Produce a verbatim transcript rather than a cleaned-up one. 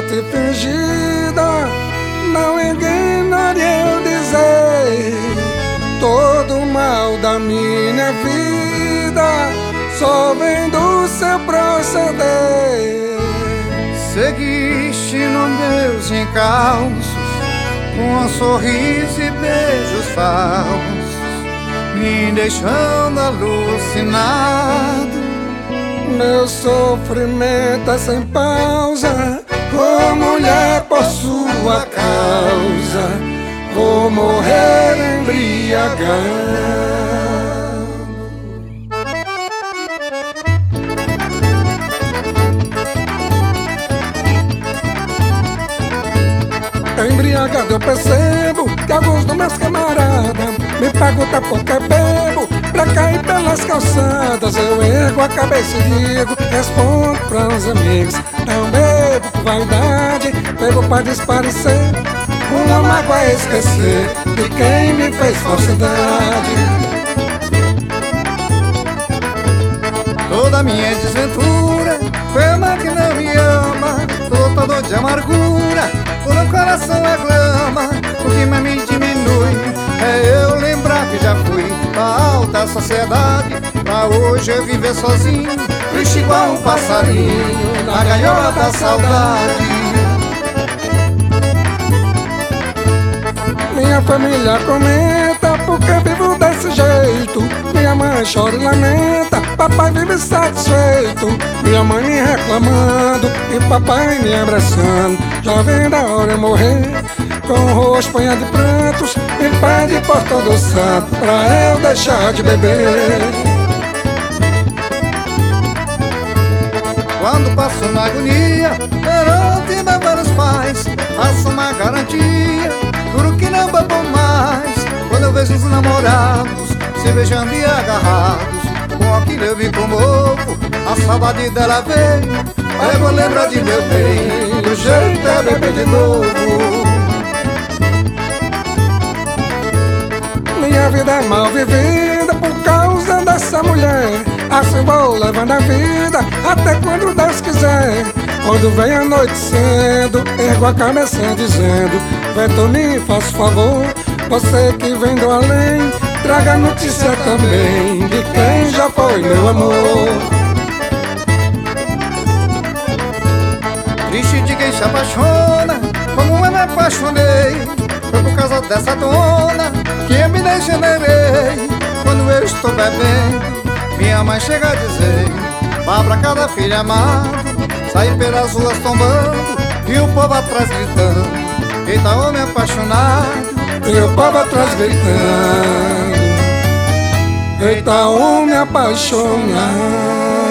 te fingida, não ignore eu dizer. Todo o mal da minha vida só vem do seu proceder. Seguiste nos meus encalços, com um sorriso e beijos falsos, me deixando alucinado. Meu sofrimento é sem pausa, oh mulher, por sua causa vou morrer embriagado. Embriagado eu percebo que alguns dos meus camaradas me perguntam por que bebo, pra cair pelas calçadas. Eu ergo a cabeça e digo, respondo pros amigos: não bebo por vaidade, bebo pra desaparecer, uma mágoa a esquecer de quem me fez falsidade. Toda minha desventura foi uma que não me ama, lutador de amargura, por um coração é glama. O que mais me diminui é eu lembrar que já fui da alta sociedade, pra hoje eu viver sozinho, triste igual um passarinho na gaiola da saudade. Minha família comenta porque vivo desse jeito. Minha mãe chora e lamenta, papai vive satisfeito. Minha mãe me reclamando e papai me abraçando. Já vem da hora eu morrer, com o rosto banhado de prantos, me pede por todo santo pra eu deixar de beber. Quando passo na agonia, perante meus vários pais, faço uma garantia, juro que não bebo mais. Quando eu vejo os namorados se beijando e agarrados, com aquilo eu me comovo, a saudade dela vem. Aí eu vou lembrar de meu bem, o jeito é beber de novo. Minha vida é mal vivida por causa dessa mulher. Assim vou levando a vida até quando Deus quiser. Quando vem anoitecendo, ergo a cabeça dizendo: vento, me faz favor, você que vem do além, traga notícia também de quem já foi meu amor. Triste de quem se apaixona, como eu me apaixonei. Foi por causa dessa dona que eu me degenerei. Quando eu estou bebendo, minha mãe chega a dizer: vá pra cada filho amado, sair pelas ruas tombando, e o povo atrás gritando: eita homem apaixonado. E o povo atrás gritando: eita homem apaixonado.